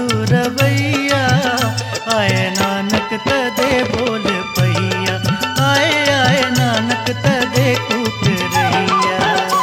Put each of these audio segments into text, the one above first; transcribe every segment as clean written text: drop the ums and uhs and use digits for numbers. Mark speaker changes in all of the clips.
Speaker 1: साधु रवैया, आए नानक तदे बोल पैया, आए आए नानक तदे कूक रैया।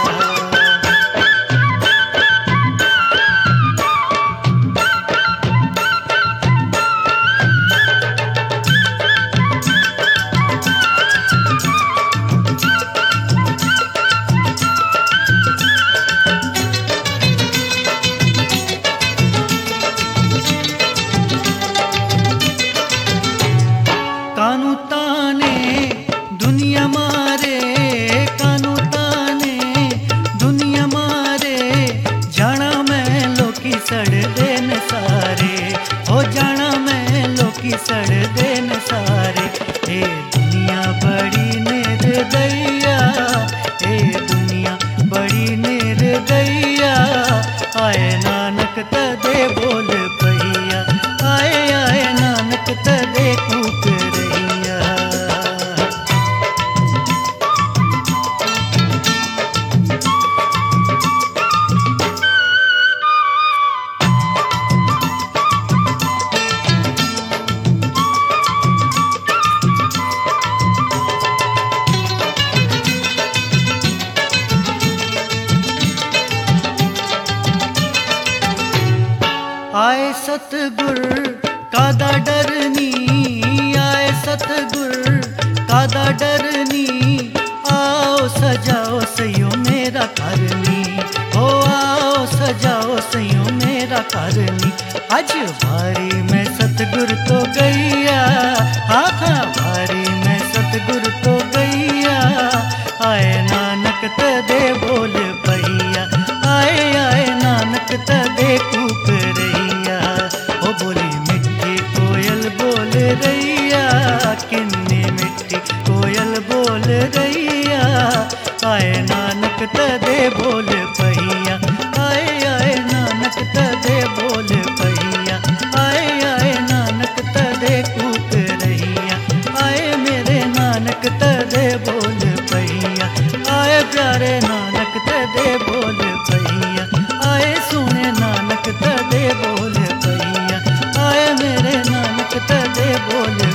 Speaker 1: कानू ताने दुनिया मारे, कानू ताने दुनिया मारे, जाना मैं लोकी सड़ देन सारे, हो जाना मैं लोकी सड़ देन सारे। ए दुनिया बड़ी निर्दया, ए दुनिया बड़ी निर्दया, आए नानक तदे बोल पैया, आए आए नानक तदे कूक रैया। आए सतगुर कादा डरनी, आए सतगुर कादा डरनी, आओ सजाओ सयो मेरा करनी, ओ आओ सजाओ सयो मेरा करनी। आज भारी मैं सतगुर तो गैया, हाँ हाँ भारी मैं सतगुर तो गैया, आए नानक तदे बोल पैया, आए आए नानक तदे कूक रैया। ओ बोली मिट्टी कोयल बोल रैया, किन्नी मिट्टी कोयल बोल रैया, आए नानक तदे बोल पैया, आए आए नानक तदे बोल पैया, आए आए नानक तदे कूक रैया, आए मेरे नानक तदे बोल पैया, आए प्यारे नानक तदे बोल पैया, आए सोने नानक तदे बोल पैया, आए मेरे नानक तदे बोल